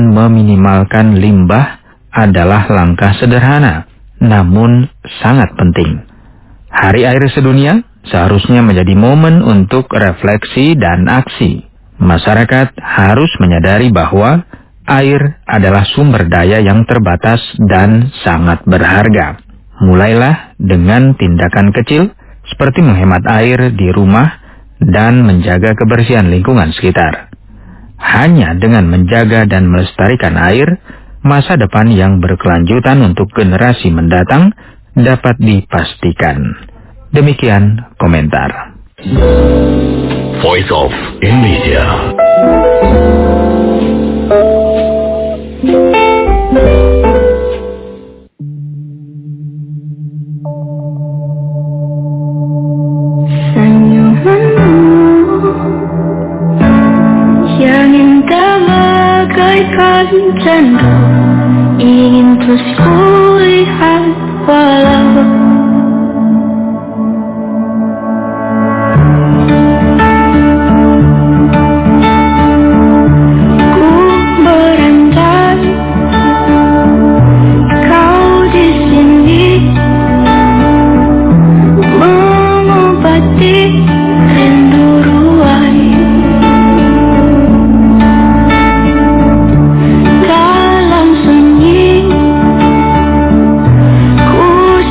Meminimalkan limbah adalah langkah sederhana, namun sangat penting. Hari Air Sedunia seharusnya menjadi momen untuk refleksi dan aksi. Masyarakat harus menyadari bahwa air adalah sumber daya yang terbatas dan sangat berharga. Mulailah dengan tindakan kecil seperti menghemat air di rumah dan menjaga kebersihan lingkungan sekitar. Hanya dengan menjaga dan melestarikan air, masa depan yang berkelanjutan untuk generasi mendatang dapat dipastikan. Demikian komentar. Voice of Indonesia. Candu ingin terus kulihat walau ku berantai, kau di sini mengobati rindu ruai. Dalam sunyi ku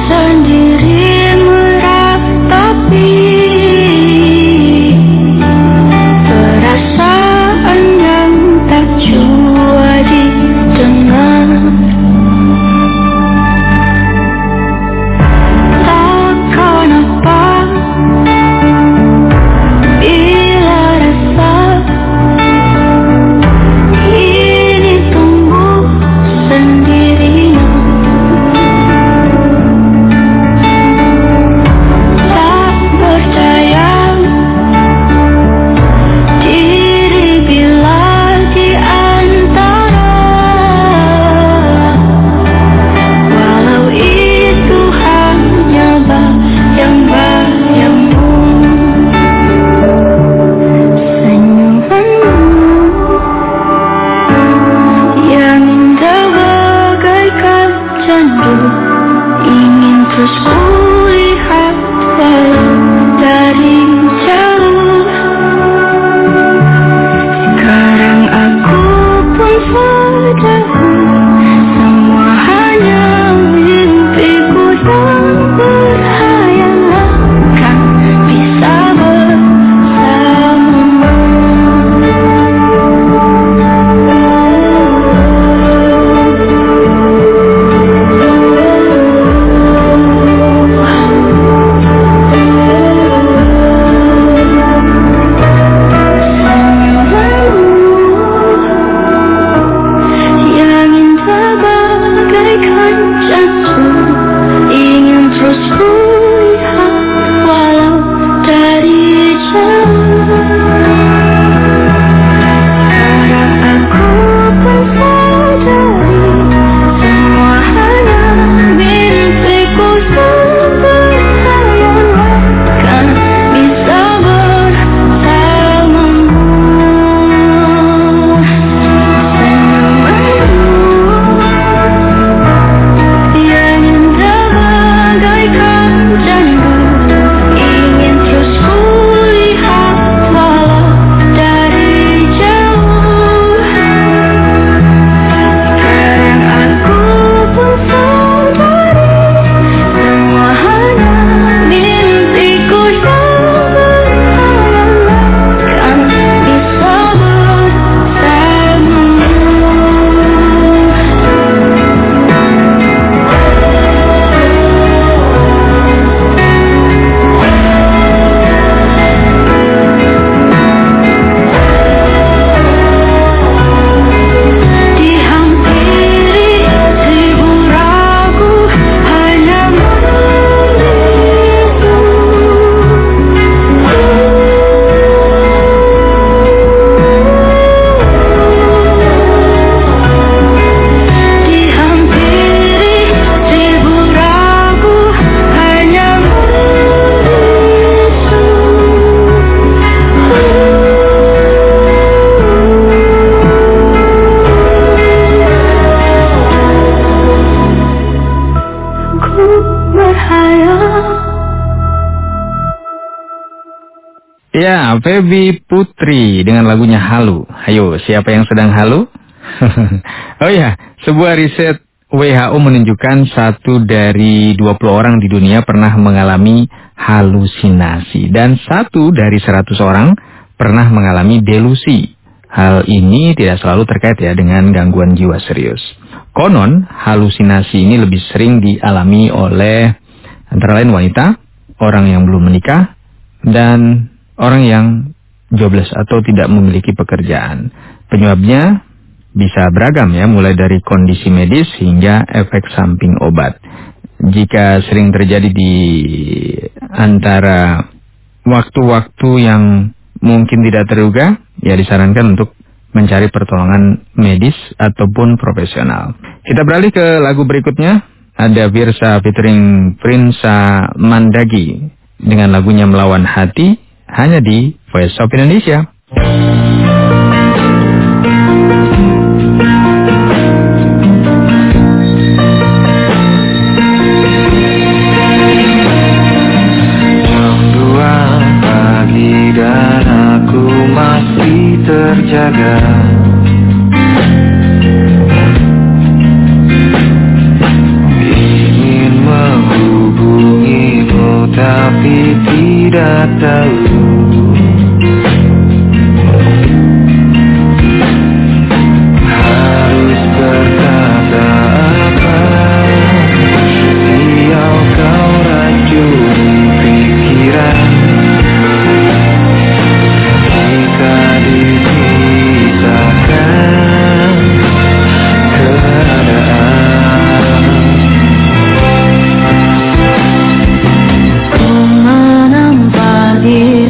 Ya, Feby Putri dengan lagunya Halu. Ayo, siapa yang sedang halu? Oh ya, sebuah riset WHO menunjukkan 1 dari 20 orang di dunia pernah mengalami halusinasi. Dan 1 dari 100 orang pernah mengalami delusi. Hal ini tidak selalu terkait ya dengan gangguan jiwa serius. Konon, halusinasi ini lebih sering dialami oleh antara lain wanita, orang yang belum menikah, dan orang yang jobless atau tidak memiliki pekerjaan. Penyebabnya bisa beragam ya, mulai dari kondisi medis hingga efek samping obat. Jika sering terjadi di antara waktu-waktu yang mungkin tidak terduga, ya disarankan untuk mencari pertolongan medis ataupun profesional. Kita beralih ke lagu berikutnya. Ada Virsa featuring Prinsa Mandagi dengan lagunya Melawan Hati, hanya di Voice of Indonesia. Jam 2 pagi dan aku masih terjaga. Ingin menghubungimu tapi tidak tahu harus berkata apa. Sial kau racuni pikiran. Jika dipisahkan keadaan, Ku menempati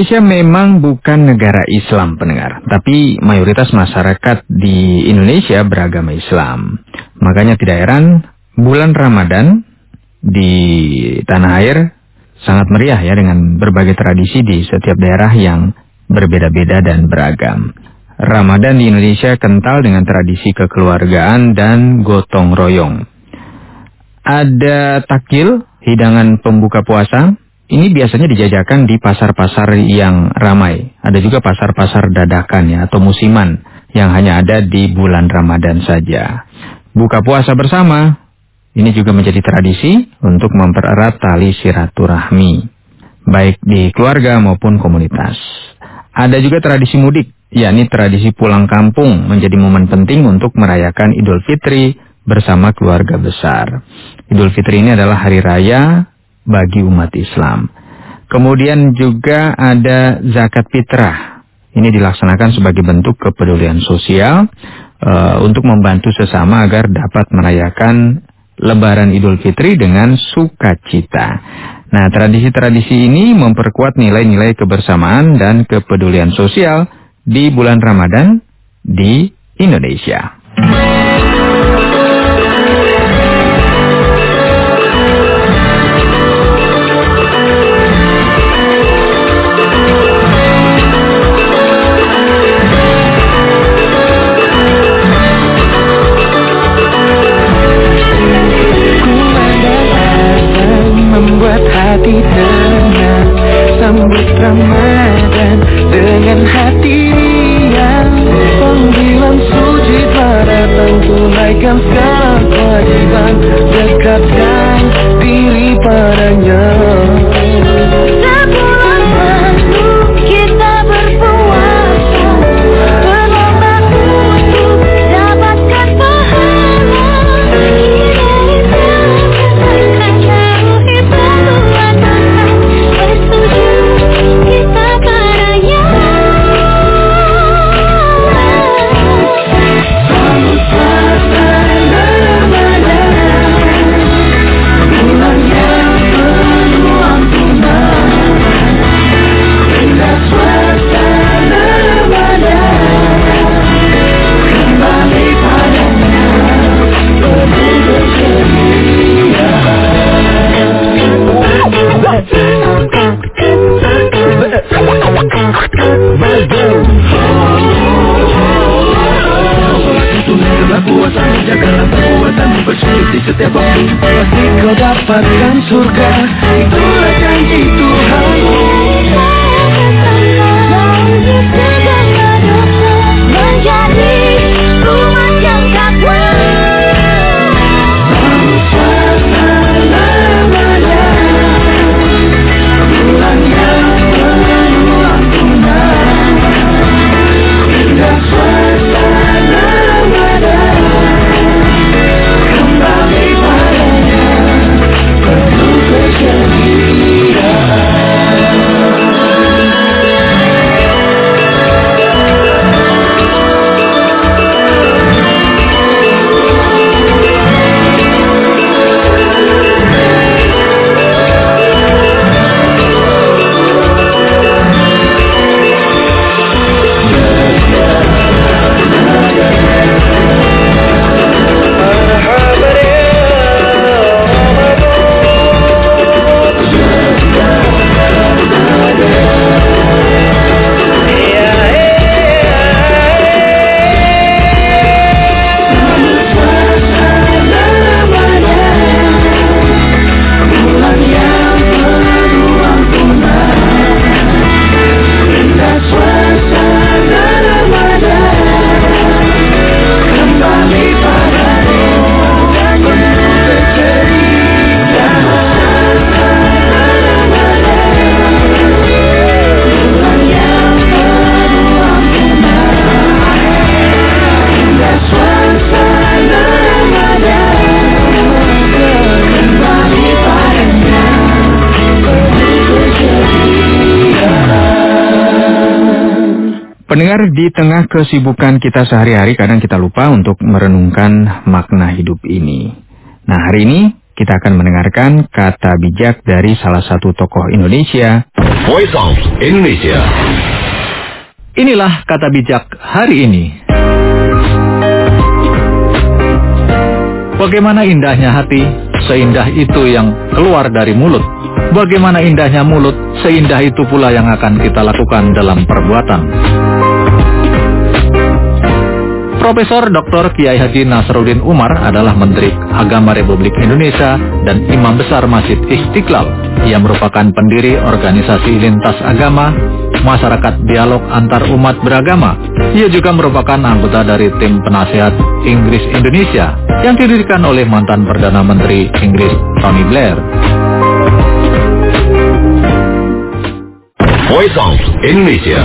Indonesia memang bukan negara Islam, pendengar. Tapi mayoritas masyarakat di Indonesia beragama Islam. Makanya tidak heran bulan Ramadan di tanah air sangat meriah ya, dengan berbagai tradisi di setiap daerah yang berbeda-beda dan beragam. Ramadan di Indonesia kental dengan tradisi kekeluargaan dan gotong royong. Ada takjil, hidangan pembuka puasa. Ini biasanya dijajakan di pasar-pasar yang ramai. Ada juga pasar-pasar dadakan ya, atau musiman yang hanya ada di bulan Ramadan saja. Buka puasa bersama, ini juga menjadi tradisi untuk mempererat tali silaturahmi, baik di keluarga maupun komunitas. Ada juga tradisi mudik, yakni tradisi pulang kampung menjadi momen penting untuk merayakan Idul Fitri bersama keluarga besar. Idul Fitri ini adalah hari raya bagi umat Islam. Kemudian juga ada zakat fitrah. Ini dilaksanakan sebagai bentuk kepedulian sosial untuk membantu sesama agar dapat merayakan Lebaran Idul Fitri dengan sukacita. Nah, tradisi-tradisi ini memperkuat nilai-nilai kebersamaan dan kepedulian sosial di bulan Ramadan di Indonesia. Membuat hati tenang, sambut Ramadan dengan hati yang panggilan suci datang, tunaikan segala kewajiban, dekatkan diri padanya. Sebulan penuh kita berpuasa, berlomba untuk dapatkan pahala. Setiap waktu pasti kau dapatkan surga, itulah janji Tuhan. Segala dosa menjadi rumah yang takwa. Suasana Ramadan, bulan yang penuh ampunan, indah suasana Ramadan. Kembali padanya, penuh keceriaan. Pendengar, di tengah kesibukan kita sehari-hari kadang kita lupa untuk merenungkan makna hidup ini. Nah, hari ini kita akan mendengarkan kata bijak dari salah satu tokoh Indonesia. Voice of Indonesia. Inilah kata bijak hari ini. Bagaimana indahnya hati, seindah itu yang keluar dari mulut. Bagaimana indahnya mulut, seindah itu pula yang akan kita lakukan dalam perbuatan. Profesor Dr. Kiai Haji Nasruddin Umar adalah Menteri Agama Republik Indonesia dan Imam Besar Masjid Istiqlal. Ia merupakan pendiri organisasi lintas agama, masyarakat dialog antar umat beragama. Ia juga merupakan anggota dari tim penasehat Inggris Indonesia yang didirikan oleh mantan Perdana Menteri Inggris Tony Blair. Voice of Indonesia.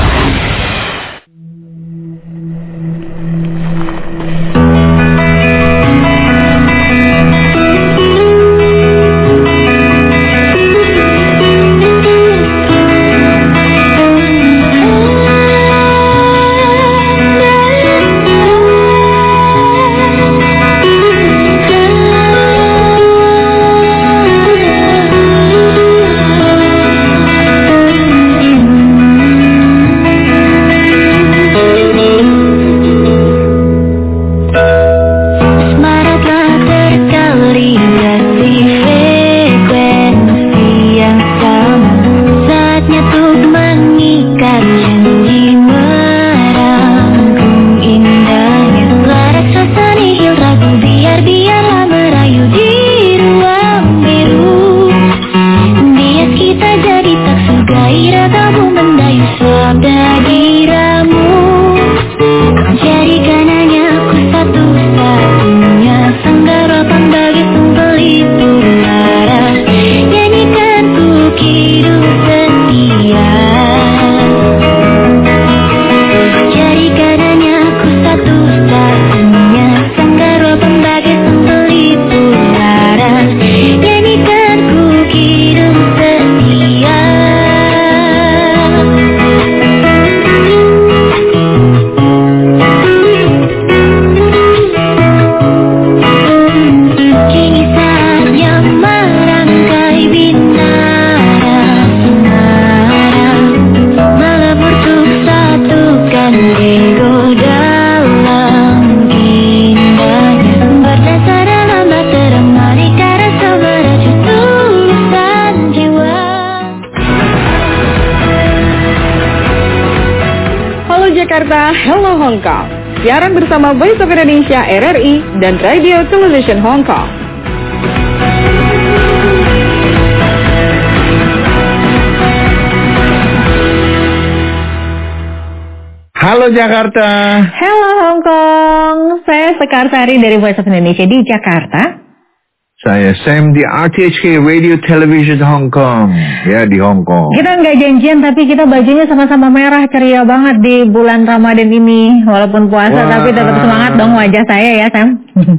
Jakarta, Hello Hong Kong. Siaran bersama Voice of Indonesia RRI dan Radio Television Hong Kong. Halo Jakarta. Hello Hong Kong. Saya Sekar Sari dari Voice of Indonesia di Jakarta. Saya Sam di RTHK Radio Television Hong Kong. Ya, di Hong Kong. Kita nggak janjian tapi kita bajunya sama-sama merah, ceria banget di bulan Ramadan ini. Walaupun puasa. Wah. Tapi tetap semangat dong wajah saya ya Sam.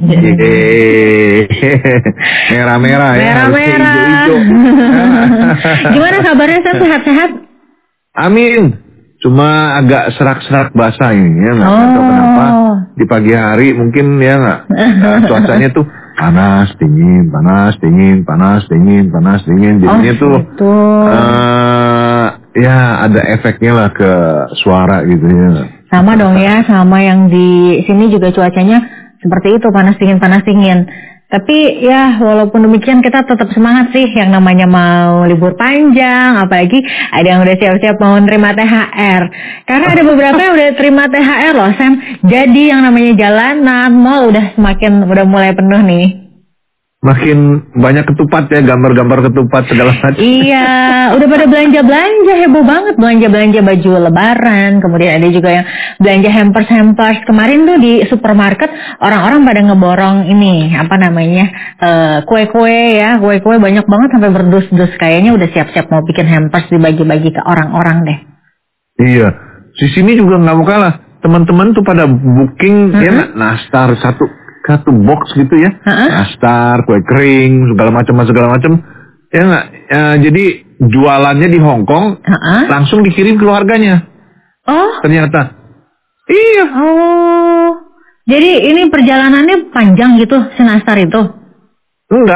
Merah-merah ya. Merah-merah. Gimana kabarnya Sam? Sehat-sehat? Amin. Cuma agak serak-serak basah ini ya, nggak tahu kenapa di pagi hari mungkin ya nggak cuacanya tuh panas dingin, panas dingin, panas dingin, panas dingin. Jadinya tuh ya ada efeknya lah ke suara gitu ya. Sama dong ya, sama yang di sini juga cuacanya seperti itu, panas dingin. Tapi ya walaupun demikian kita tetap semangat sih, yang namanya mau libur panjang, apalagi ada yang udah siap-siap mau nerima THR. Karena ada beberapa yang udah terima THR loh Sam. Jadi yang namanya jalanan, mall udah mulai penuh nih. Makin banyak ketupat ya, gambar-gambar ketupat segala macam. Iya, udah pada belanja-belanja, heboh banget belanja-belanja baju lebaran. Kemudian ada juga yang belanja hampers. Kemarin tuh di supermarket orang-orang pada ngeborong ini, kue-kue ya. Kue-kue banyak banget sampai berdus-dus. Kayaknya udah siap-siap mau bikin hampers dibagi-bagi ke orang-orang deh. Iya, di sini juga nggak mau kalah. Teman-teman tuh pada booking ya nastar satu box gitu ya, nastar, kue kering, segala macam. Ya nggak, jadi jualannya di Hong Kong, langsung dikirim keluarganya. Oh, ternyata, iya. Oh, jadi ini perjalanannya panjang gitu, si nastar itu? Enggak,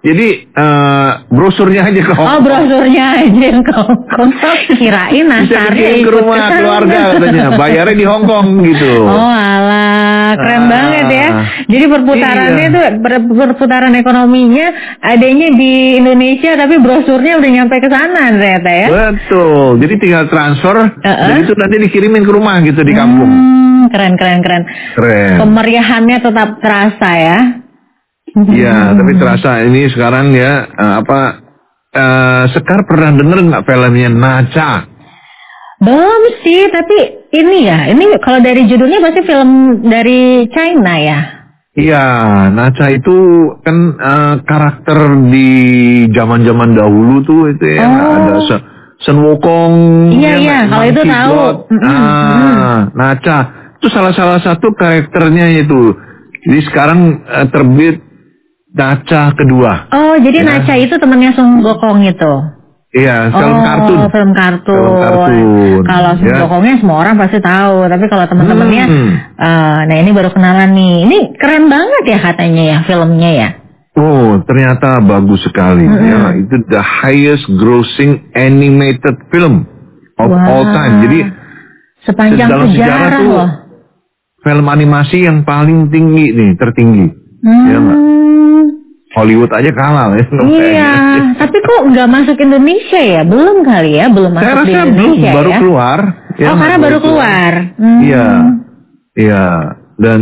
Jadi brosurnya aja ke Hong Kong. Oh, brosurnya aja yang ke Hong Kong. Kirain Bisa Nasari dikirim ke ikut rumah kesana. keluarga katanya. Bayarnya di Hong Kong gitu. Oh alah, keren banget ya. Jadi perputarannya Iya. tuh perputaran ekonominya adanya di Indonesia, tapi brosurnya udah nyampe ke sana ternyata ya. Betul. Jadi tinggal transfer, dan itu nanti dikirimin ke rumah gitu di kampung. Keren. Keren. Kemeriahannya tetap terasa ya. Iya, tapi terasa ini sekarang ya Sekar pernah denger nggak filmnya Nacha? Belum sih, tapi ini kalau dari judulnya pasti film dari China ya. Iya, Nacha itu kan karakter di zaman-zaman dahulu tuh itu ya ada Sun Wukong. Iya, kalau itu tahu. Nacha itu salah satu karakternya itu. Jadi sekarang terbit Nacha kedua. Oh, jadi ya. Nacha itu temannya Sun Gokong itu. Iya, film kartun. Film kartun. Kalau Sun Gokongnya semua orang pasti tahu, tapi kalau teman-temannya, nah ini baru kenalan nih. Ini keren banget ya katanya ya filmnya ya. Oh, ternyata bagus sekali. Ya, itu the highest grossing animated film of all time. Jadi sepanjang dalam sejarah tuh loh. Film animasi yang paling tinggi nih, tertinggi. Ya nggak? Hollywood aja kalah ya. Iya, tapi kok nggak masuk Indonesia ya? Belum kali ya, belum masuk di Indonesia baru ya? keluar. Ya, karena baru keluar. Iya. Dan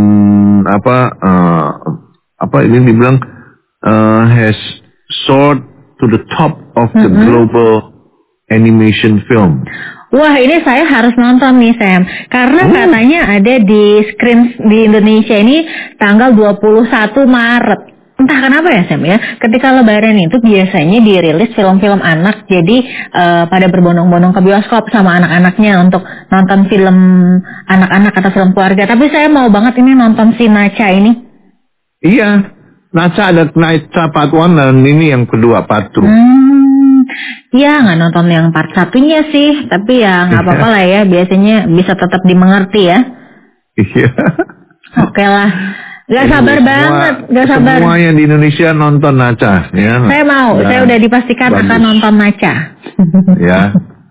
ini dibilang has soared to the top of the global animation film. Wah, ini saya harus nonton nih Sam, karena katanya ada di screen di Indonesia ini tanggal 21 Maret. Entah kenapa ya Sam ya, ketika lebaran itu biasanya dirilis film-film anak, jadi pada berbondong-bondong ke bioskop sama anak-anaknya untuk nonton film anak-anak atau film keluarga. Tapi saya mau banget ini nonton si Nacha ini. Iya, Nacha ada Nacha part 1 dan ini yang kedua part 2. Ya nggak nonton yang part satunya sih, tapi ya nggak apa-apa lah ya, biasanya bisa tetap dimengerti ya. Iya. Oke lah. Gak sabar banget, gak sabar. Semuanya di Indonesia nonton Nacha, ya. Saya mau, saya udah dipastikan akan nonton Nacha. Ya.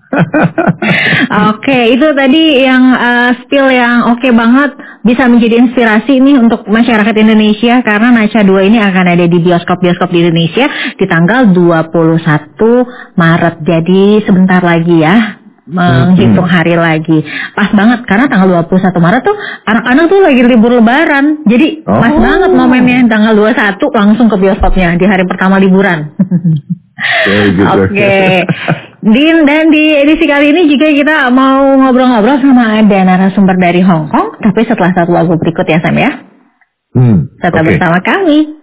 Oke, itu tadi yang spill yang oke banget, bisa menjadi inspirasi nih untuk masyarakat Indonesia karena Nacha 2 ini akan ada di bioskop-bioskop di Indonesia di tanggal 21 Maret. Jadi sebentar lagi ya. Menghitung hari lagi. Pas banget karena tanggal 21 Maret tuh anak-anak tuh lagi libur lebaran. Jadi pas banget momennya tanggal 21 langsung ke bioskopnya di hari pertama liburan. Oke. Dan di edisi kali ini juga kita mau ngobrol-ngobrol sama ada narasumber dari Hong Kong, tapi setelah satu lagu berikut ya Sam ya. Tetap bersama kami.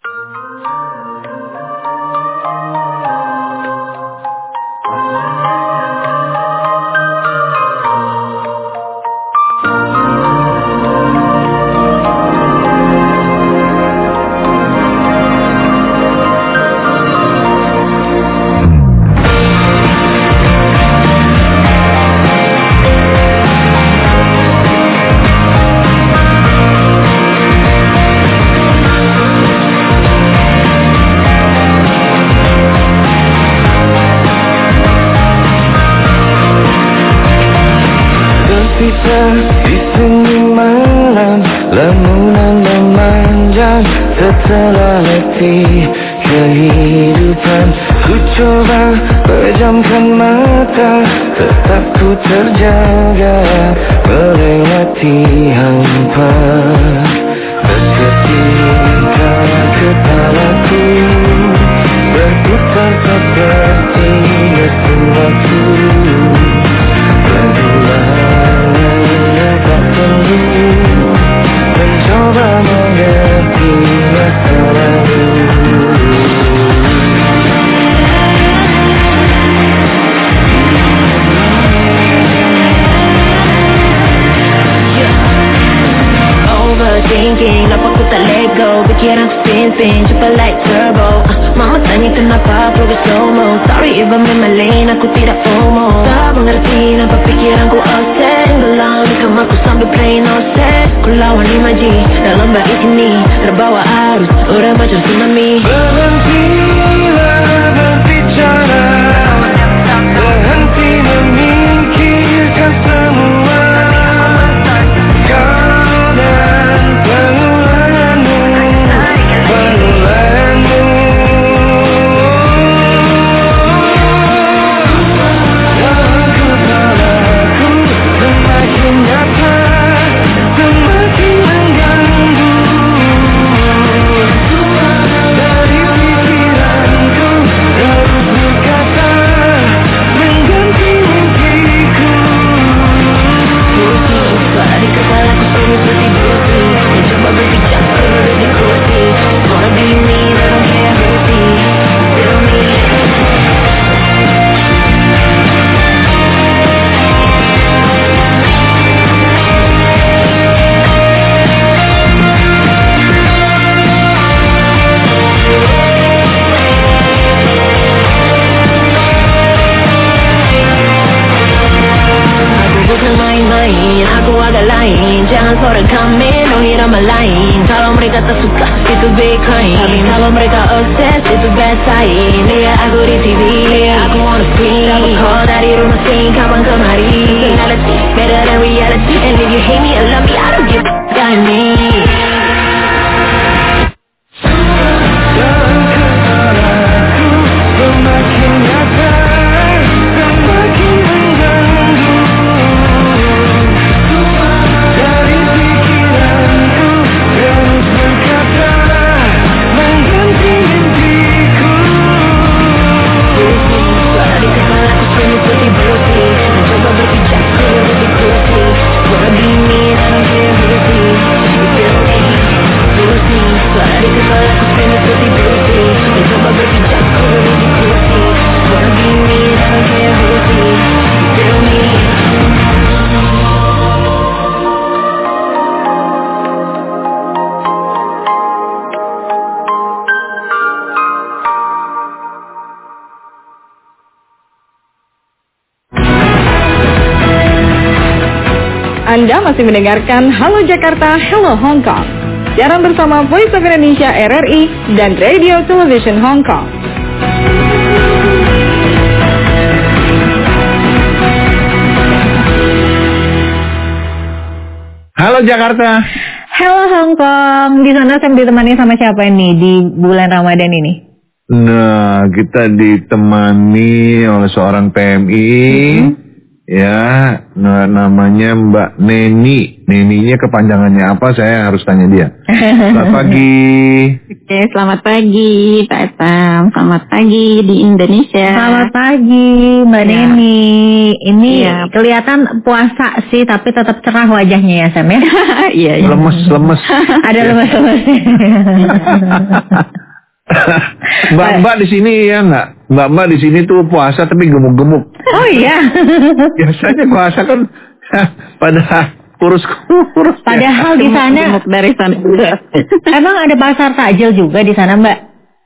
Di sunyi malam, lamunan memanjang setelah letih kehidupan. Ku coba pejamkan mata, tetap ku terjaga melewati hampa. Seketika kepalaku berputar seperti mesin waktu. Mencoba mengerti masa lalu. Overthinking, apa ku tak let go. Pikiran ku spin, cepat like turbo. Mama tanya kenapa progress slow mo. Sorry if I'm in my lane, aku tidak FOMO. Tak mengerti kenapa pikiranku offset. Tenggelam di kamarku sambil play no set. Ku lawan imaji dalam bait ini, terbawa arus orang macam tsunami. Berhenti lain. Kalau mereka tak suka itu big crime, tapi kalau mereka obsessed itu bad sign. Lihat aku di TV, lihat aku on the screen. Dapat call dari rumah sing kapan kemari. Personality better than reality, and if you hate me or love me, I don't give a damn me. Anda masih mendengarkan Halo Jakarta, Hello Hong Kong. Siaran bersama Voice of Indonesia RRI dan Radio Television Hong Kong. Halo Jakarta. Halo Hong Kong. Di sana saya ditemani sama siapa ini di bulan Ramadan ini? Nah, kita ditemani oleh seorang PMI. Ya, namanya Mbak Neni. Neninya kepanjangannya apa? Saya harus tanya dia. Selamat pagi. Oke, selamat pagi Pak Etam. Selamat pagi di Indonesia. Selamat pagi Mbak Neni. Ini kelihatan puasa sih, tapi tetap cerah wajahnya ya Sam ya? Iya. Lemes. Ada lemes-lemes. Mbak di sini ya nggak? Mbak di sini tuh puasa tapi gemuk-gemuk. Oh iya. Biasanya puasa kan pada kurus. Padahal di sana gemuk dari sana. Emang ada pasar takjil juga di sana Mbak?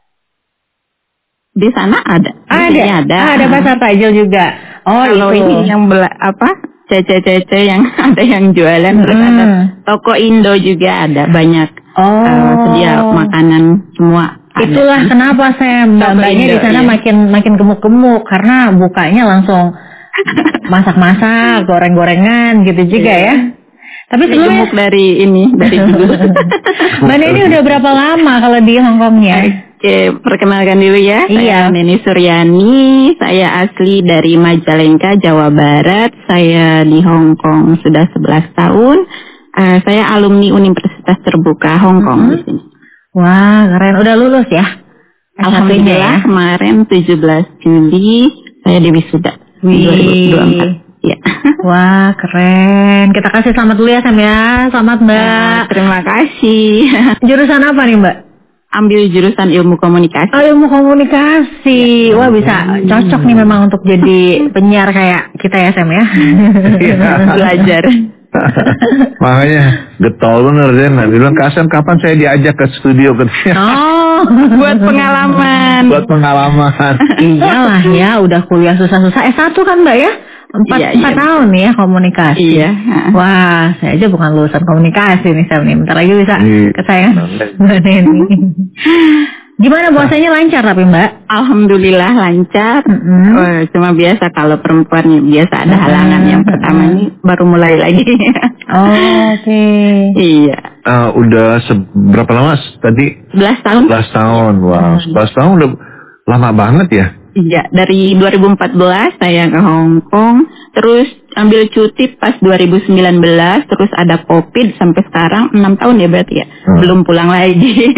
Di sana ada. Ada pasar takjil juga. Oh kalau itu. Ini yang cece-cece yang ada yang jualan, terus ada toko Indo juga ada banyak. Sedia makanan semua. Itulah kenapa saya mbak-mbaknya di sana makin gemuk-gemuk karena bukanya langsung masak-masak, goreng-gorengan gitu juga ya. Tapi sebelumnya gemuk dari dulu. Mbak Neni udah berapa lama kalau di Hong Kongnya? Oke, perkenalkan dulu ya. Iya. Saya Neni Suryani, saya asli dari Majalengka, Jawa Barat. Saya di Hong Kong sudah 11 tahun. Saya alumni Universitas Terbuka Hong Kong di sini. Wah, keren. Udah lulus ya? Alhamdulillah, kemarin 17 Juli saya di wisuda 2024. Ya. Wah, keren. Kita kasih selamat dulu ya Sam ya. Selamat Mbak. Terima kasih. Jurusan apa nih Mbak? Ambil jurusan ilmu komunikasi. Oh, ilmu komunikasi. Wah, bisa cocok nih memang untuk jadi penyiar kayak kita ya Sam ya. Belajar. Makanya getol bener deh. Dia bilang kapan saya diajak ke studio kerja. Buat pengalaman. Iyalah ya, udah kuliah susah-susah. S1 kan Mbak ya? 4 tahun ya komunikasi. Iya. Wah, saya aja bukan lulusan komunikasi nih Sam nih. Bentar lagi bisa kesayangan Mbak Neni. Gimana puasanya lancar tapi Mbak? Alhamdulillah lancar. Cuma biasa kalau perempuan biasa ada halangan. Yang pertama ini baru mulai lagi. Oke. Iya. Udah berapa lama tadi? 11 tahun. 11 tahun. Wow, 11 tahun udah lama banget ya? Iya, dari 2014 saya ke Hong Kong. Terus ambil cuti pas 2019. Terus ada COVID sampai sekarang 6 tahun ya berarti ya. Belum pulang lagi.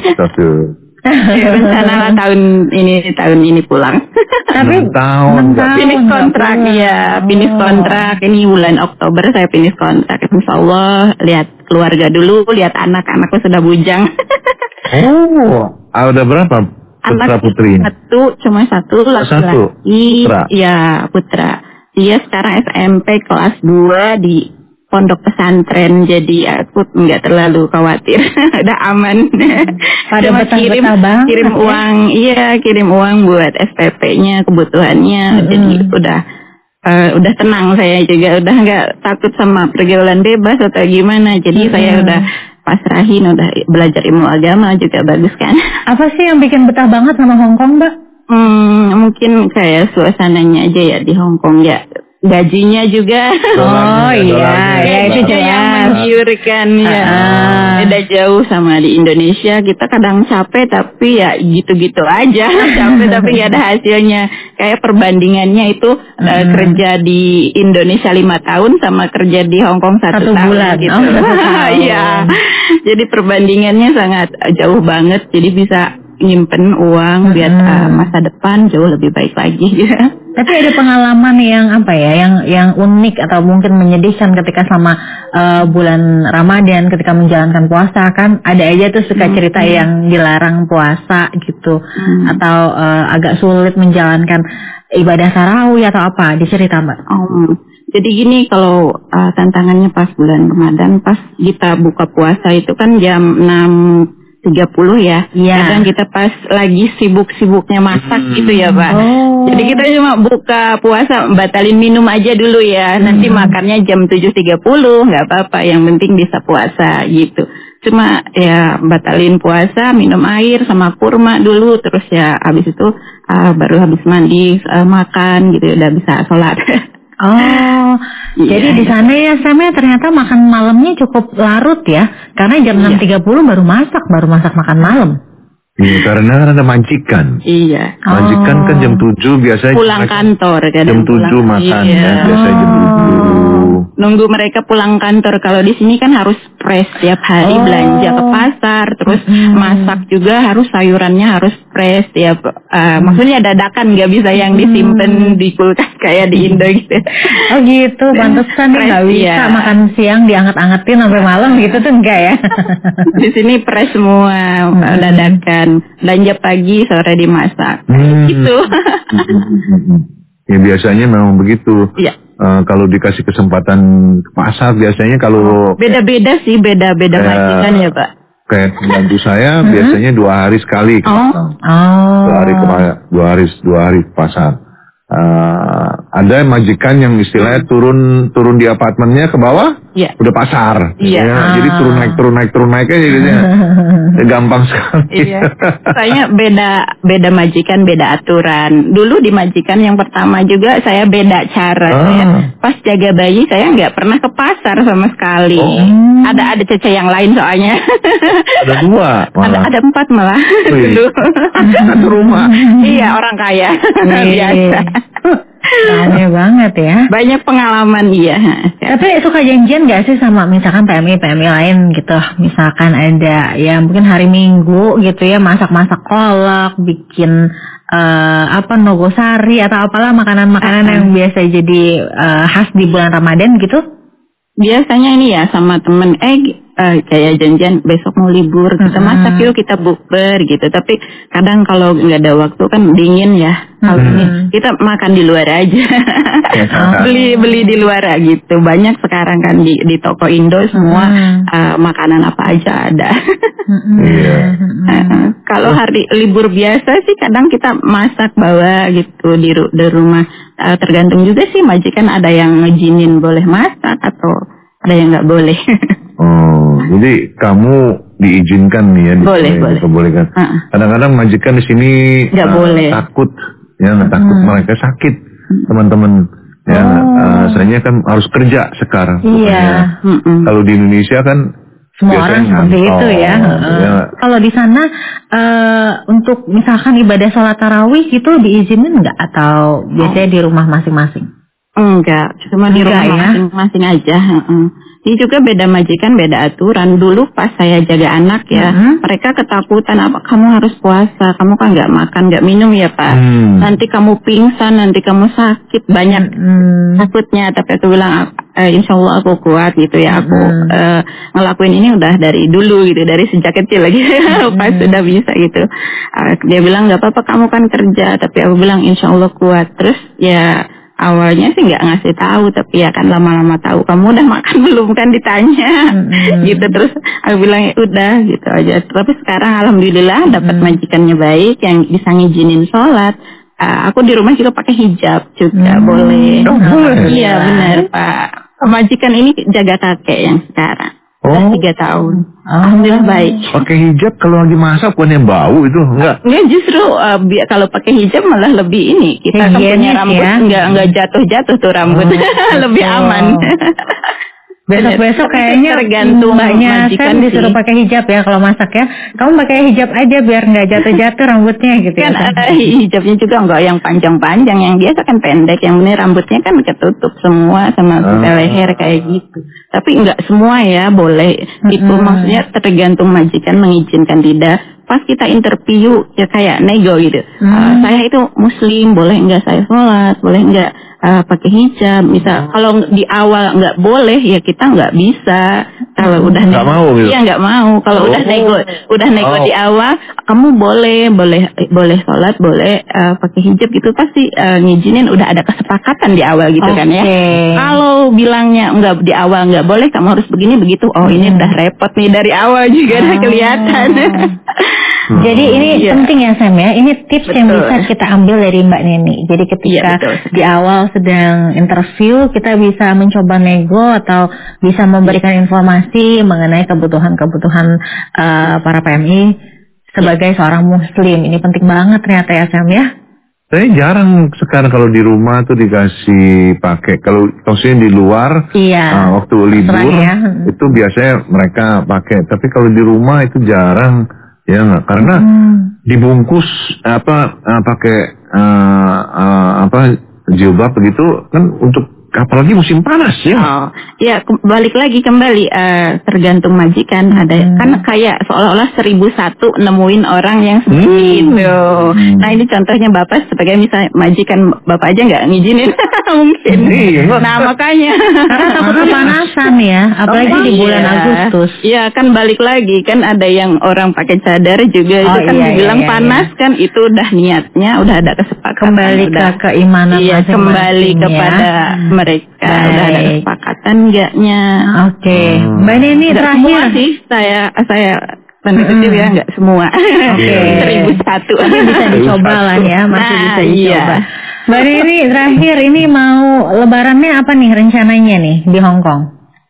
Rencana tahun ini pulang. Tapi 6 tahun. Finish kontrak ya, finish kontrak. Ini bulan Oktober saya finish kontrak. Insya Allah lihat keluarga dulu, lihat anak-anakku sudah bujang. Udah berapa putra putri? Cuma satu laki-laki. Iya putra. Dia sekarang SMP kelas 2 di pondok pesantren, jadi aku nggak terlalu khawatir. Udah aman. Cuma kirim uang, kirim uang buat SPP-nya, kebutuhannya. Jadi udah tenang saya juga, udah nggak takut sama pergaulan bebas atau gimana. Jadi saya udah pasrahin, udah belajar ilmu agama juga bagus kan. Apa sih yang bikin betah banget sama Hong Kong, Mbak? Mungkin kayak suasananya aja ya di Hong Kong ya. Gajinya juga. Oh iya, itu yang menggiurkan ya. Beda jauh sama di Indonesia. Kita kadang capek tapi ya gitu-gitu aja. Capek tapi gak ada hasilnya. Kayak perbandingannya itu kerja di Indonesia 5 tahun sama kerja di Hong Kong 1 tahun bulan gitu. Iya. Jadi perbandingannya sangat jauh banget. Jadi bisa nyimpen uang biar masa depan jauh lebih baik lagi ya. Tapi ada pengalaman yang apa ya, yang unik atau mungkin menyedihkan ketika selama bulan Ramadan ketika menjalankan puasa kan ada aja tuh suka cerita yang dilarang puasa gitu atau agak sulit menjalankan ibadah tarawih atau apa, dicerita Mbak. Jadi gini, kalau tantangannya pas bulan Ramadan pas kita buka puasa itu kan jam 6.30 ya. Kadang kita pas lagi sibuk-sibuknya masak gitu ya Pak. Jadi kita cuma buka puasa, batalin minum aja dulu ya. Nanti makannya jam 7.30 nggak apa-apa. Yang penting bisa puasa gitu. Cuma ya batalin puasa, minum air sama kurma dulu. Terus ya habis itu baru habis mandi makan gitu udah bisa sholat. Jadi di sana ya Sam ya ternyata makan malamnya cukup larut ya. Karena jam 6.30 baru masak makan malam. Iya, karena ada majikan. Iya. Majikan kan jam 7 biasanya pulang kantor jam kadang 7 makan ya, biasanya jam 7. Nunggu mereka pulang kantor. Kalau di sini kan harus fresh tiap hari, belanja ke pasar, terus masak juga harus sayurannya harus fresh tiap maksudnya dadakan, nggak bisa yang disimpan di kulkas kayak di Indo gitu. Oh gitu, pantesan nggak bisa makan siang dianget-angetin sampai malam gitu tuh enggak ya? Di sini fresh semua, dadakan. Belanja pagi, sore dimasak. Gitu. Ya biasanya memang begitu. Iya. Kalau dikasih kesempatan ke pasar biasanya kalau beda-beda sih, beda-beda majikan ya Pak. Kayak pembantu saya biasanya 2 hari sekali ke pasar. 2 hari ke pasar. Ada majikan yang istilahnya turun di apartemennya ke bawah, udah pasar. Jadi turun naik aja gitu ya. Gampang sekali. Iya. Saya beda majikan, beda aturan. Dulu di majikan yang pertama juga saya beda cara. Saya pas jaga bayi saya nggak pernah ke pasar sama sekali. Ada cece yang lain soalnya. Ada 2 malah. Ada 4 malah dulu. Satu rumah. Iya, orang kaya. Biasa. Rame banget ya. Banyak pengalaman iya. Tapi suka janjian gak sih sama misalkan PMI lain gitu. Misalkan ada ya mungkin hari Minggu gitu ya masak-masak kolak, bikin nogosari atau apalah makanan-makanan yang biasa jadi khas di bulan Ramadan gitu. Biasanya ini ya sama temen kayak janjian besok mau libur kita masak yuk kita bukber gitu. Tapi kadang kalau nggak ada waktu kan dingin ya. Kalau ini kita makan di luar aja. beli di luar gitu. Banyak sekarang kan di toko Indo semua makanan apa aja ada. Kalau hari libur biasa sih kadang kita masak bawa gitu di rumah. Tergantung juga sih majikan ada yang ngizinin boleh masak atau ada yang nggak boleh. Jadi kamu diizinkan nih ya? Boleh. Diperbolehkan. Kadang-kadang majikan di sini boleh. Takut mereka sakit teman-teman. Ya, soalnya kan harus kerja sekarang. Iya. Kalau di Indonesia kan semua orang seperti itu ya. Kalau di sana untuk misalkan ibadah sholat tarawih itu diizinin nggak atau biasanya di rumah masing-masing? Enggak, cuma di rumah masing-masing aja. Ini juga beda majikan, beda aturan. Dulu pas saya jaga anak ya, mereka ketakutan apa kamu harus puasa, kamu kan nggak makan, nggak minum ya Pak. Nanti kamu pingsan, nanti kamu sakit, banyak takutnya. Tapi aku bilang, insya Allah aku kuat gitu ya. Aku ngelakuin ini udah dari dulu gitu, dari sejak kecil lagi. Pas sudah bisa gitu. Dia bilang nggak apa-apa kamu kan kerja, tapi aku bilang insya Allah kuat. Terus ya awalnya sih nggak ngasih tahu, tapi ya kan lama-lama tahu. Kamu udah makan belum kan ditanya, gitu. Terus aku bilang ya udah gitu aja. Tapi sekarang alhamdulillah dapat majikannya baik yang bisa ngizinin sholat. Aku di rumah juga pakai hijab juga boleh. Boleh. Iya benar Pak. Majikan ini jaga kakek yang sekarang. Udah 3 tahun. Alhamdulillah baik. Pakai hijab kalau lagi masak bukannya bau itu? Enggak. Enggak, justru kalau pakai hijab malah lebih ini. Kita kan punya rambut enggak jatuh-jatuh tuh rambut. Lebih aman. Besok-besok kayaknya tergantung mbaknya Sam disuruh pakai hijab ya kalau masak ya. Kamu pakai hijab aja biar nggak jatuh-jatuh rambutnya gitu kan ya. Hijabnya juga nggak yang panjang-panjang, yang biasa kan pendek, yang ini rambutnya kan ketutup semua sama leher kayak gitu. Tapi nggak semua ya boleh. Itu maksudnya tergantung majikan mengizinkan tidak. Pas kita interview ya kayak nego gitu. Saya itu muslim, boleh nggak saya sholat, boleh nggak pakai hijab. Misal kalau di awal nggak boleh ya kita nggak bisa. Kalau udah nggak mau gitu. Iya nggak mau. Kalau udah nego di awal, kamu boleh sholat, boleh pakai hijab gitu pasti ngizinin, udah ada kesepakatan di awal gitu kan ya. Kalau bilangnya nggak di awal nggak boleh, kamu harus begini begitu. Oh ini udah repot nih dari awal juga udah kelihatan. Jadi ini penting ya Sam ya. Ini tips yang bisa kita ambil dari Mbak Neni. Jadi ketika di awal sedang interview kita bisa mencoba nego atau bisa memberikan informasi mengenai kebutuhan-kebutuhan para PMI sebagai seorang muslim. Ini penting banget ternyata ya Sam ya. Saya jarang sekarang kalau di rumah tuh dikasih pakai. Kalau maksudnya di luar waktu libur itu biasanya mereka pakai. Tapi kalau di rumah itu jarang. Ya nggak, karena dibungkus pakai jilbab begitu kan untuk apalagi musim panas ya. Ya balik lagi kembali tergantung majikan. Ada kan kayak seolah-olah 1001 nemuin orang yang seperti itu. Nah ini contohnya Bapak sebagai misalnya majikan Bapak aja nggak ngizinin mungkin. Nah makanya karena takut kepanasan ya, apalagi di bulan Agustus. Iya kan balik lagi kan ada yang orang pakai cadar juga itu kan dibilang panas kan, itu udah niatnya udah ada kesepakatan. Kembali ke keimanan masing-masing. Kembali kepada mereka udah ada kesepakatan enggaknya. Mbak Neni terakhir semua sih saya peneliti ya nggak semua. 1001 tapi bisa dicoba lah ya, masih bisa dicoba. Mbak Neni terakhir ini mau lebarannya apa nih rencananya nih di Hong Kong?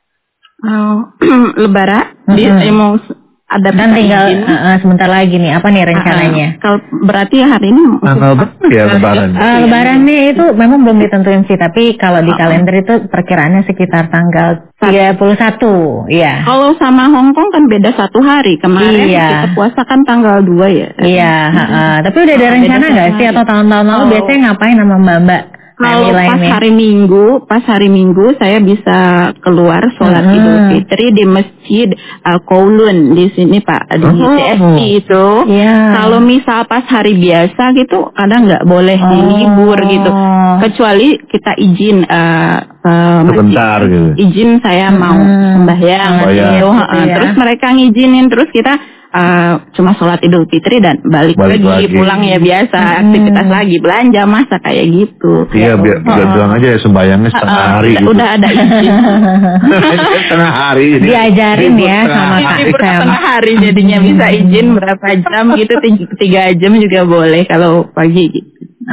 Lebaran mau ada dan tinggal sebentar lagi nih, apa nih rencananya? Kalau berarti hari ini tanggal berapa ya lebaran? Lebarannya itu memang belum ditentuin sih, tapi kalau di kalender itu perkiraannya sekitar tanggal 31, ya. Kalau sama Hong Kong kan beda 1 hari. Kemarin kita puasa kan tanggal 2 ya. Iya, tapi udah ada rencana nggak sih atau tahun-tahun lalu biasanya ngapain sama Mbak-mbak? Kalau pas hari Minggu saya bisa keluar sholat Idul Fitri di Masjid Kowloon di sini Pak, di CST itu. Kalau misal pas hari biasa gitu kadang nggak boleh dilibur gitu, kecuali kita izin sebentar gitu. Izin saya mau sembahyang gitu. Terus mereka ngizinin, terus kita cuma sholat Idul Fitri dan balik lagi pulang ya biasa aktivitas lagi, belanja masak kayak gitu. Iya biar bilang aja ya sembayangnya setengah hari gitu. Udah ada izin. Setengah hari diajarin ya sama libur setengah hari jadinya bisa izin berapa jam gitu, 3 jam juga boleh kalau pagi gitu.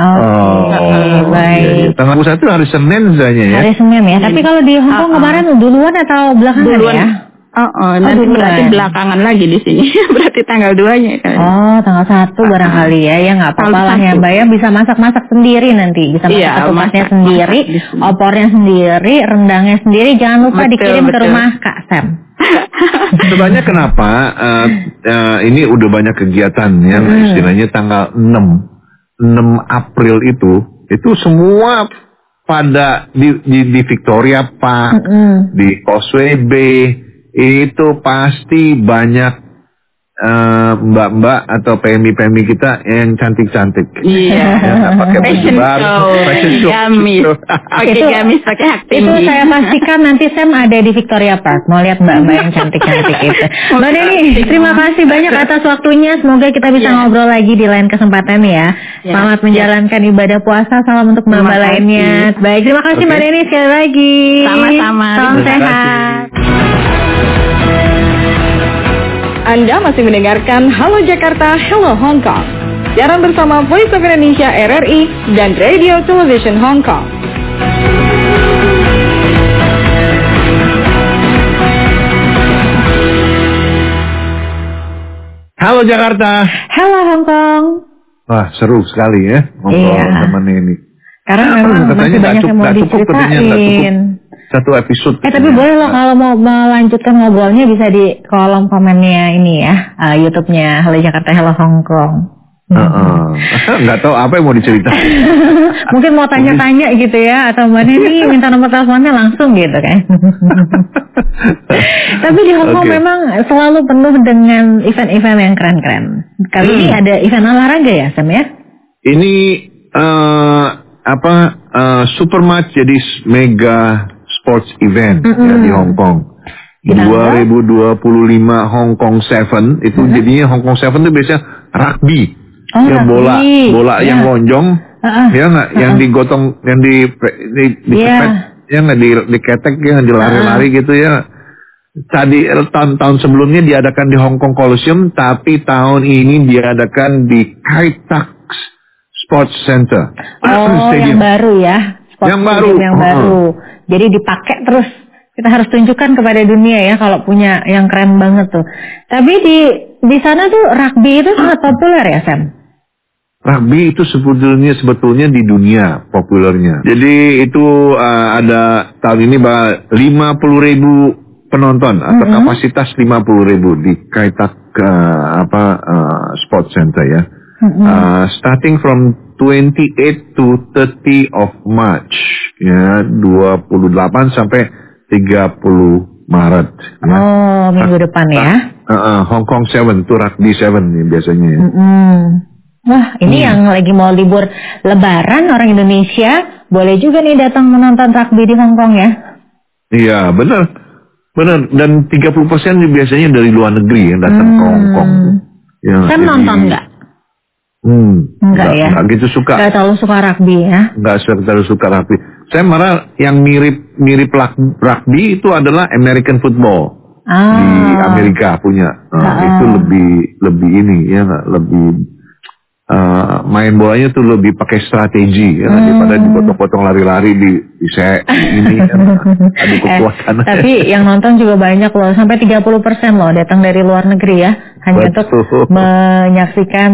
Baik. Tanggal 1 hari Senin saja ya. Hari Senin ya. Tapi kalau di Hong Kong kemarin duluan atau belakangan ya? Nanti berarti belakangan lagi di sini. Berarti tanggal 2-nya kan. Tanggal 1 barangkali ya. Ya nggak apa-apa lah ya Mbak ya. Bisa masak-masak sendiri nanti. Bisa masak ketupatnya sendiri, opornya sendiri, rendangnya sendiri. Jangan lupa dikirim ke rumah Kak Sam. Sebenarnya kenapa ini udah banyak kegiatan yang istilahnya tanggal 6 April itu semua pada di Victoria Park, di Causeway Bay. Itu pasti banyak mbak-mbak atau PMI kita yang cantik-cantik. Iya. Pakai baju baru, fashion show. Gamis. Pakai gamis, pakai hak tinggi. Itu saya pastikan nanti Sam ada di Victoria Park. Mau lihat mbak-mbak yang cantik-cantik itu. Mbak Neni, terima kasih banyak atas waktunya. Semoga kita bisa ngobrol lagi di lain kesempatan ya. Selamat menjalankan ibadah puasa. Salam untuk mbak-mbak lainnya. Baik, terima kasih Mbak Neni sekali lagi. Sama-sama. Salam sehat. Anda masih mendengarkan Halo Jakarta, Hello Hong Kong. Siaran bersama Voice of Indonesia RRI dan Radio Television Hong Kong. Halo Jakarta. Halo Hong Kong. Wah, seru sekali ya ngobrol teman ini. Karena memang masih banyak yang mau diceritain. Satu episode. Tapi boleh loh kalau mau melanjutkan ngobrolnya bisa di kolom komennya ini ya, YouTube-nya Halo Jakarta, Halo Hong Kong. Nggak tahu apa yang mau diceritain. Mungkin mau tanya-tanya gitu ya, atau Mbak Neni minta nomor teleponnya langsung gitu kan. Tapi di Hong Kong memang selalu penuh dengan event-event yang keren-keren. Kali ini ada event olahraga ya, Sam ya? Ini Supermatch, jadi mega sports event ya, di Hong Kong. 2025 Hong Kong 7 itu jadinya Hong Kong 7 itu biasanya rugby. Ya bola yang lonjong, ya nggak, yang digotong, yang dikepet, ya nggak, diketek, yang dilari-lari gitu ya. Tadi tahun sebelumnya diadakan di Hong Kong Coliseum, tapi tahun ini diadakan di Kai Tak Sports Center. Yang baru ya, yang baru. Jadi dipakai terus. Kita harus tunjukkan kepada dunia ya kalau punya yang keren banget tuh. Tapi di sana tuh rugby itu sangat populer ya, Sam? Rugby itu sebetulnya di dunia populernya. Jadi itu ada tahun ini 50.000 penonton atau kapasitas 50.000 di Kai Tak Sports Center ya. Starting from 28 to 30 of March ya, 28 sampai 30 Maret. Ya. Minggu depan ya. Hong Kong 7 itu rugby 7 nih biasanya ya. Wah, ini yang lagi mau libur Lebaran orang Indonesia boleh juga nih datang menonton rugby di Hong Kong ya. Iya, benar. Dan 30% biasanya dari luar negeri yang datang ke Hong Kong. Ya, Saya nonton nggak? Enggak ya. Enggak gitu suka. Enggak terlalu suka rugby ya. Enggak terlalu suka rugby. Saya malah yang mirip rugby itu adalah American football. Di Amerika punya. Itu lebih ini ya, lebih main bolanya tuh lebih pakai strategi ya, daripada dipotong-potong lari-lari di ini kan, adu kekuatan. Tapi yang nonton juga banyak loh, sampai 30% loh datang dari luar negeri ya, hanya untuk menyaksikan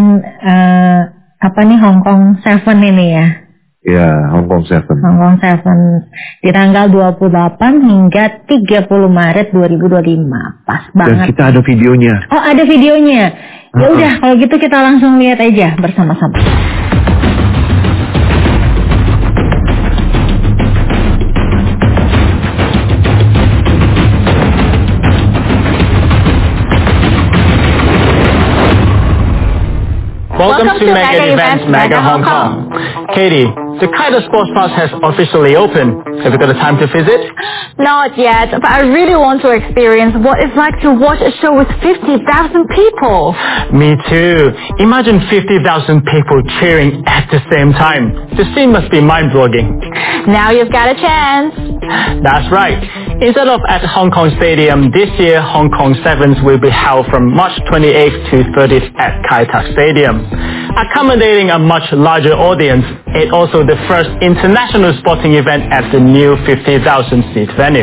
Hong Kong 7 ini ya. Ya, Hong Kong 7. Hong Kong 7 di tanggal 28 hingga 30 Maret 2025. Pas banget. Dan kita ada videonya. Oh, ada videonya. Ya udah, kalau gitu kita langsung lihat aja bersama-sama. Welcome to Mega Events Mega Hong Kong. Katie, the Kaida Sports Plus has officially opened. Have you got the time to visit? Not yet, but I really want to experience what it's like to watch a show with 50,000 people. Me too. Imagine 50,000 people cheering at the same time. The scene must be mind-blowing. Now you've got a chance. That's right. Instead of at Hong Kong Stadium, this year Hong Kong Sevens will be held from March 28th to 30th at Kai Tak Stadium. Accommodating a much larger audience, it also the first international sporting event at the new 50,000-seat venue.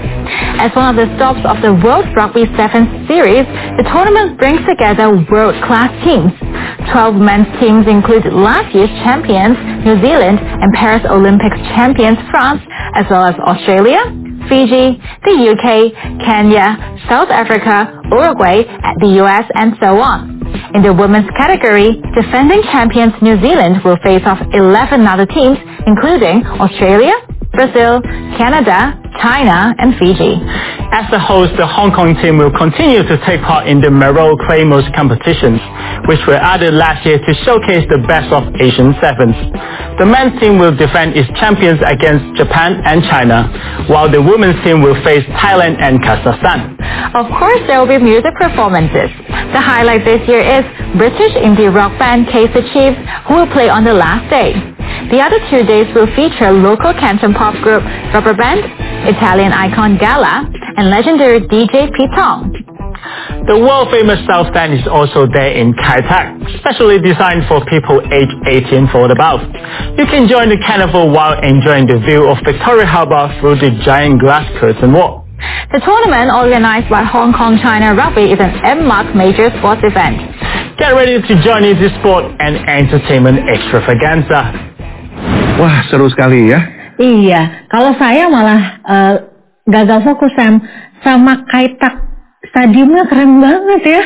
As one of the stops of the World Rugby Sevens series, the tournament brings together world-class teams. 12 men's teams include last year's champions, New Zealand, and Paris Olympics champions, France, as well as Australia, Fiji, the UK, Kenya, South Africa, Uruguay, the US, and so on. In the women's category, defending champions New Zealand will face off 11 other teams, including Australia, Brazil, Canada, China, and Fiji. As the host, the Hong Kong team will continue to take part in the Merrill Claymores competitions, which were added last year to showcase the best of Asian Sevens. The men's team will defend its champions against Japan and China, while the women's team will face Thailand and Kazakhstan. Of course, there will be music performances. The highlight this year is British indie rock band Casey Chiefs, who will play on the last day. The other 2 days will feature local Canton pop group Rubber Band, Italian icon Gala, and legendary DJ Pete Tong. The world-famous South Stand is also there in Kai Tak, specially designed for people aged 18 for above. You can join the carnival while enjoying the view of Victoria Harbour through the giant glass curtain wall. The tournament, organized by Hong Kong China Rugby, is an M-Mark major sports event. Get ready to join in this sport and entertainment extravaganza. Wah, seru sekali ya. Iya, kalau saya malah gagal fokus Sam sama kaitak stadiumnya keren banget ya.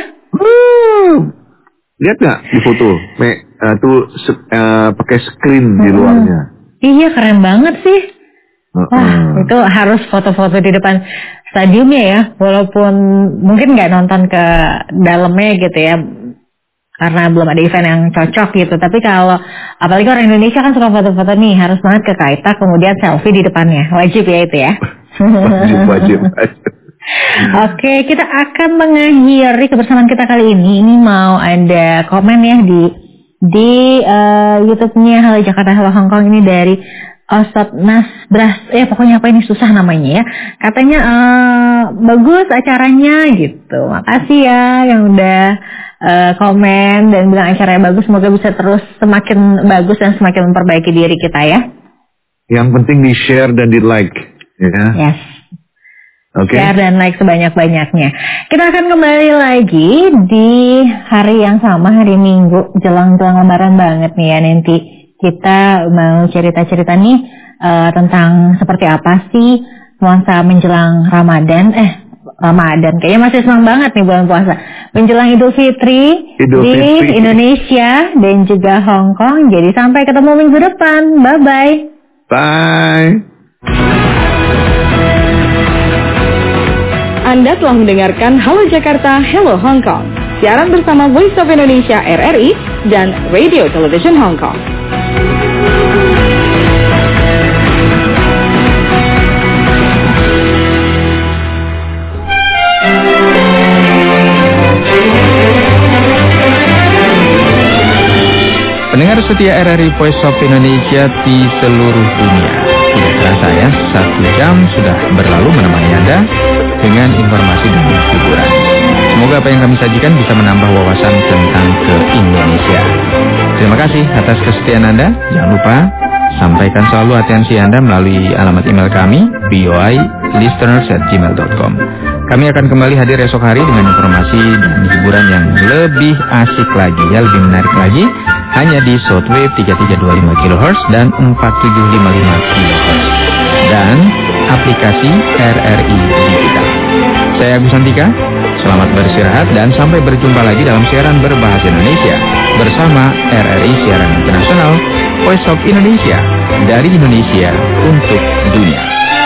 Lihat nggak di foto? Tuh pakai screen di luarnya. Iya, keren banget sih. Wah, itu harus foto-foto di depan stadiumnya ya, walaupun mungkin nggak nonton ke dalamnya gitu ya, karena belum ada event yang cocok gitu. Tapi kalau apalagi orang Indonesia kan suka foto-foto nih, harus banget ke kaitak kemudian selfie di depannya, wajib ya itu ya. Wajib. Oke, kita akan mengakhiri kebersamaan kita kali ini. Ini mau ada komen ya di YouTube-nya Halo Jakarta Halo Hong Kong ini dari Osot Nasbras. Pokoknya apa ini susah namanya ya. Katanya bagus acaranya gitu. Makasih ya yang udah komen dan bilang acaranya bagus. Semoga bisa terus semakin bagus dan semakin memperbaiki diri kita ya. Yang penting di share dan di like ya. Yes. Okay. Share dan like sebanyak-banyaknya. Kita akan kembali lagi di hari yang sama, hari Minggu, jelang-jelang Lebaran banget nih ya. Nanti kita mau cerita-cerita nih tentang seperti apa sih nuansa menjelang Ramadan. Kayaknya masih senang banget nih bulan puasa. Menjelang Idul Fitri di Indonesia dan juga Hong Kong. Jadi sampai ketemu minggu depan. Bye-bye. Bye. Anda telah mendengarkan Halo Jakarta, Hello Hong Kong. Siaran bersama Voice of Indonesia RRI dan Radio Television Hong Kong. Pendengar setia RRI Voice of Indonesia di seluruh dunia. Tidak terasa ya, 1 jam sudah berlalu menemani Anda dengan informasi dan hiburan. Semoga apa yang kami sajikan bisa menambah wawasan tentang ke-Indonesia. Terima kasih atas kesetiaan Anda. Jangan lupa sampaikan selalu atensi Anda melalui alamat email kami voilisteners@gmail.com. Kami akan kembali hadir esok hari dengan informasi dan hiburan yang lebih asik lagi, ya, lebih menarik lagi, hanya di shortwave 3325 kHz dan 4755 kHz dan aplikasi RRI Digital. Saya Agus Santika, selamat beristirahat dan sampai berjumpa lagi dalam siaran berbahasa Indonesia bersama RRI Siaran Internasional Voice of Indonesia, dari Indonesia untuk dunia.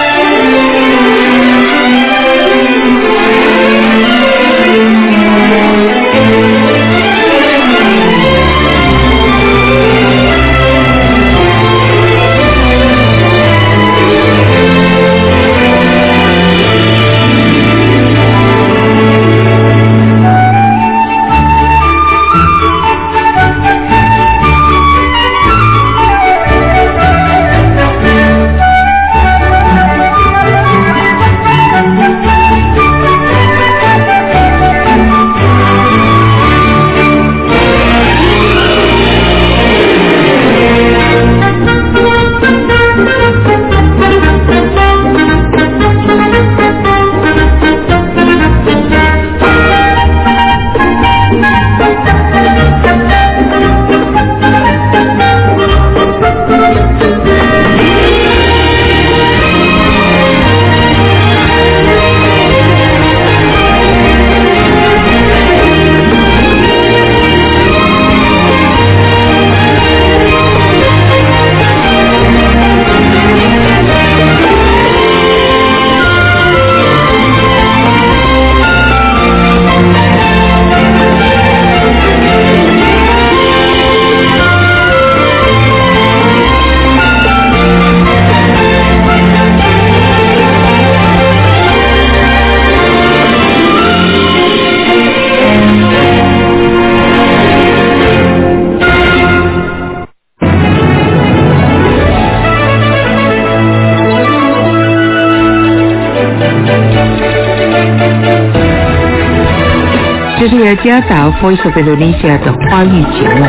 加打 Voice of Indonesia 的华语节目。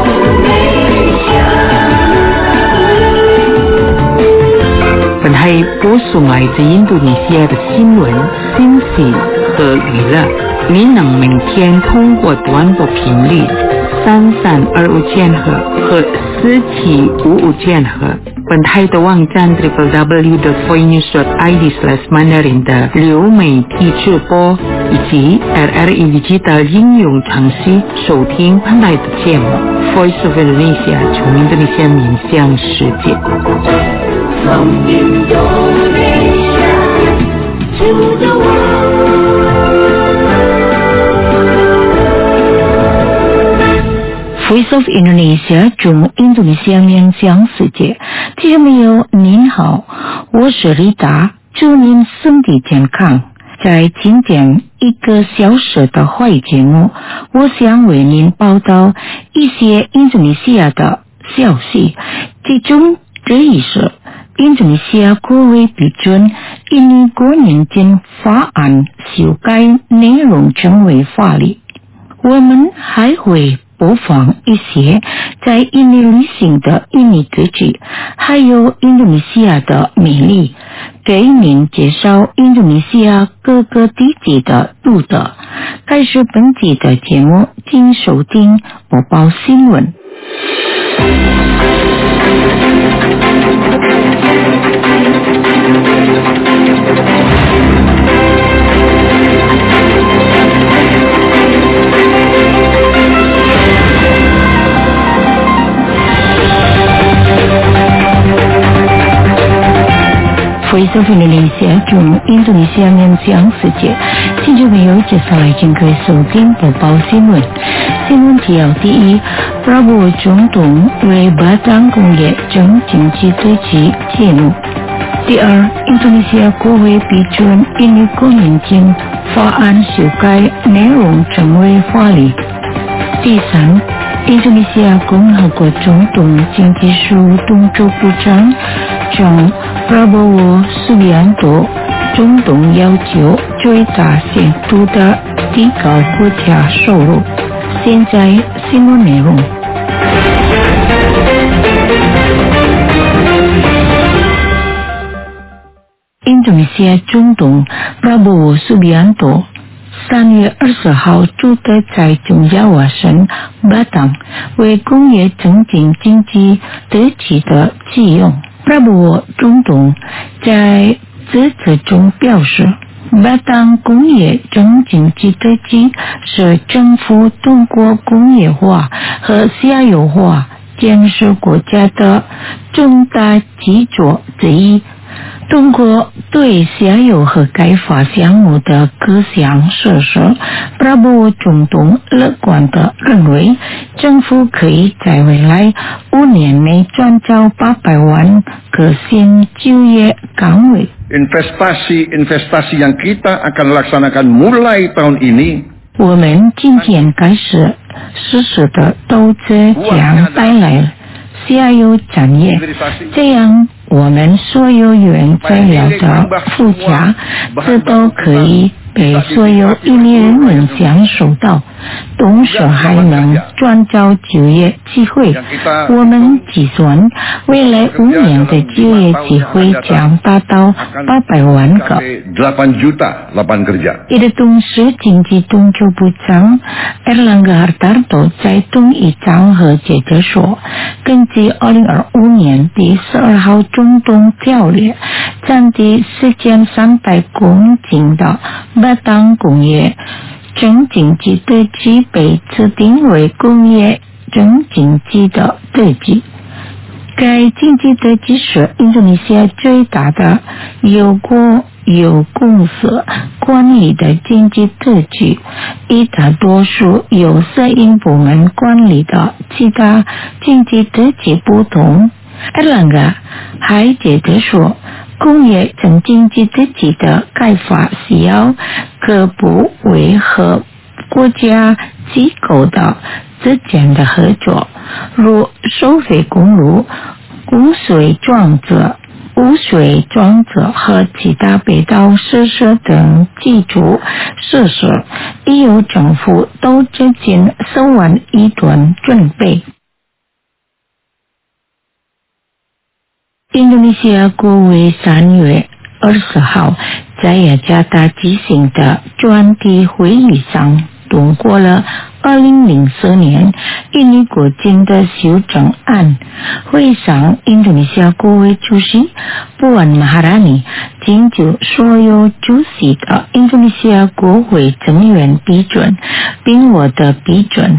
本係播送来自印度尼西亚的新闻、信息和娱乐。你能每天通过短波频率3325千赫和4755千赫，本台的网站 www.voinews.id/mandarin 的流媒体直播，以及 RRI Digital 应用程序收听本台的节目 Voice of Indonesia 从印度尼西亚面向世界。From Indonesia to the world。Voice of Indonesia 从印度尼西亚面向世界，听众朋友您好，我是丽达，祝您身体健康。在今天1个小时的会议节目，我想为您报道一些印度尼西亚的消息，其中这一是印度尼西亚国会批准印尼国年金法案修改内容成为法律。我们还会播放一些在印尼旅行的印尼特辑，还有印度尼西亚的美丽，给您介绍印度尼西亚各个地区的路的。开始本集的节目，请收听播报新闻。Voice of Indonesia 从印度尼西亚面向世界，听众朋友接下来请可以收听播报新闻。新闻提要第一，prabowo总统为Batam工业整经济对齐揭幕。第二，印度尼西亚国会批准印尼国年金法案修改内容成为法律。第三，印度尼西亚共和国总统经济事务动作部长将Prabowo Subianto 总统要求最大限度的提高国家收入。现在新闻内容。印度尼西亚总统 Prabowo Subianto 3月20号主的在中亚瓦省Batam为工业整经经济得起的启用。Prabowo 总统在致辞中表示，Batam工业整经济特辑是政府通过工业化和下游化建设国家的重大基础之一。通过对下游和开发项目的各项设施，Prabowo总统乐观地认为，政府可以在未来5年内创造800万个新就业岗位。 Investasi yang kita akan laksanakan mulai tahun ini。 我们今天开始实施的投资将带来下游产业，这样我们所有原材料的附加，这都可以被所有印尼人民享受到，同时还能创造就业机会。我们计算未来5年的就业机会将达到800万个。一个同时，经济动作部长 Erlangga Hartarto 在同一场合接着说，根据2025年第12号总统条例，占地4300公顷的Batam工业整经济特辑被指定为工业整经济的特辑。该经济特辑是印度尼西亚最大的由国有公司管理的经济特辑，与大多数由私营部门管理的其他经济特辑不同。Erlangga还接着说，工业整经济特辑的开发需要各部委和国家机构的之间的合作，如收费公路、污水装置和其他配套设施等基础设施，已由政府都接近10万亿吨准备。印度尼西亚国会3月 20号在雅加达举行的专题会议上通过了2004年印尼国境的修正案。会上，印度尼西亚国会主席Puan Maharani请求所有出席的印度尼西亚国会成员批准，并获得批准。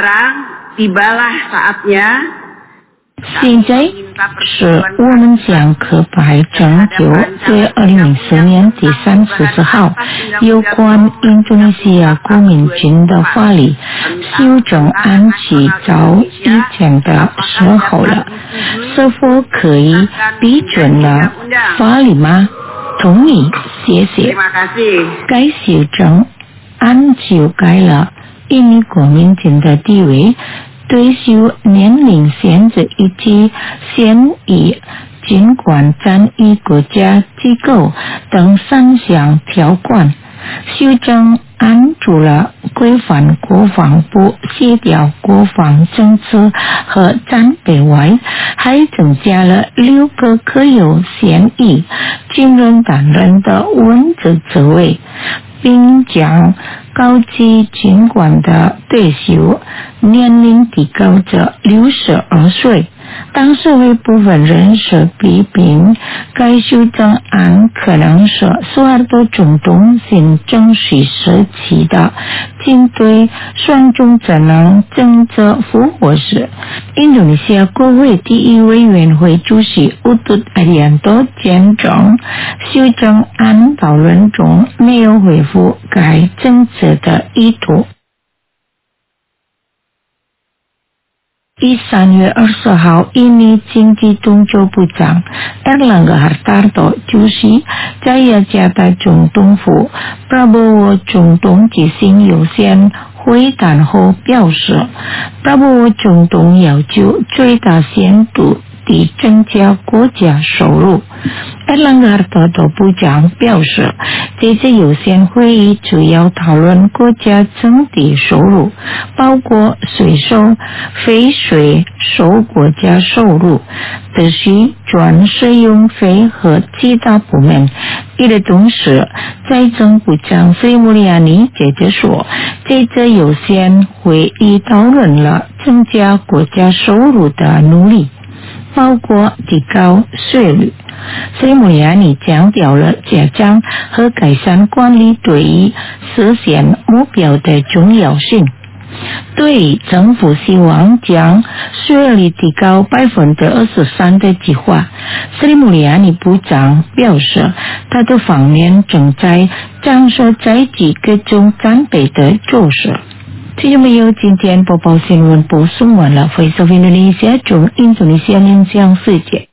现在是我们将可白拯救对2004年第30号有关印度尼西亚国民军的法律修正案起早以前的时候了。是否可以批准了法律吗？同意，谢谢。该修正案修改了印尼国民军的地位，退休年龄限制以及现役军官战役国家机构等3项条款。修正案除了规范国防部协调国防政策和战备外，还增加了6个可有现役军人担任的文职职位，并将高级军官的退休年龄提高至62岁。当社会部分人士批评该修正案可能是苏哈多总统新政时时期的针对双重智能政策复活时，印度尼西亚国会第一委员会主席Utut Adianto坚称修正案讨论中没有回复该政策的意图。3月20号，印尼经济动作部长 Erlangga Hartarto 主席在雅加达总统府Prabowo总统举行有限会谈后表示，Prabowo总统要求最大限度地增加国家收入。Erlangga Hartarto 部长表示，这次有限会议主要讨论国家整体收入，包括税收、非税收国家收入、特许专使用费和其他部门。的同时，财政部长Sri Mulyani接着说，这次有限会议讨论了增加国家收入的努力，包括提高税率。Sri Mulyani强调了加强和改善管理对于实现目标的重要性。对于政府希望将税率提高23%的计划，Sri Mulyani部长表示，他的方面正在展示在几个中战备的措施。听众朋友，今天播报新闻播送完了，Voice of Indonesia 中印度尼西亚面向世界。